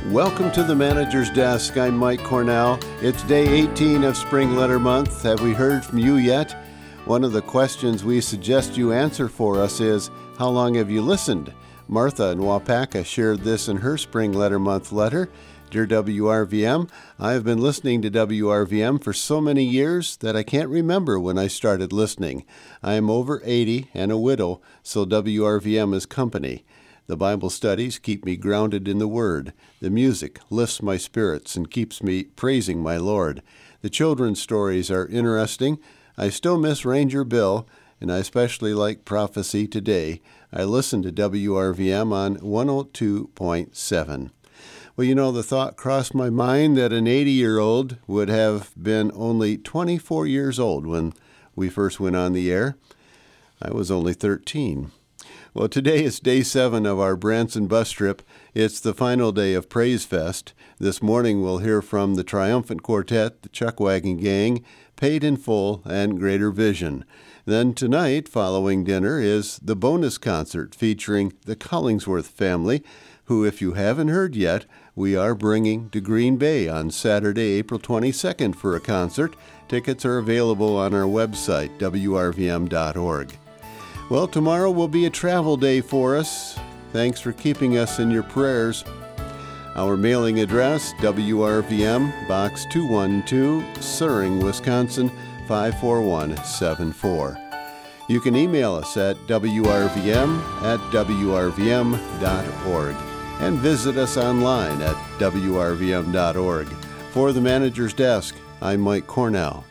Welcome to the Manager's Desk. I'm Mike Cornell. It's day 18 of Spring Letter Month. Have we heard from you yet? One of the questions we suggest you answer for us is, how long have you listened? Martha in Wapaka shared this in her Spring Letter Month letter. Dear WRVM, I have been listening to WRVM for so many years that I can't remember when I started listening. I am over 80 and a widow, so WRVM is company. The Bible studies keep me grounded in the Word. The music lifts my spirits and keeps me praising my Lord. The children's stories are interesting. I still miss Ranger Bill, and I especially like Prophecy Today. I listen to WRVM on 102.7. Well, you know, the thought crossed my mind that an 80-year-old would have been only 24 years old when we first went on the air. I was only 13. Well, today is day 7 of our Branson bus trip. It's the final day of Praise Fest. This morning we'll hear from the Triumphant Quartet, the Chuckwagon Gang, Paid in Full, and Greater Vision. Then tonight, following dinner, is the bonus concert featuring the Collingsworth family, who, if you haven't heard yet, we are bringing to Green Bay on Saturday, April 22nd for a concert. Tickets are available on our website, wrvm.org. Well, tomorrow will be a travel day for us. Thanks for keeping us in your prayers. Our mailing address, WRVM, Box 212, Suring, Wisconsin, 54174. You can email us at wrvm@wrvm.org and visit us online at wrvm.org. For the Manager's Desk, I'm Mike Cornell.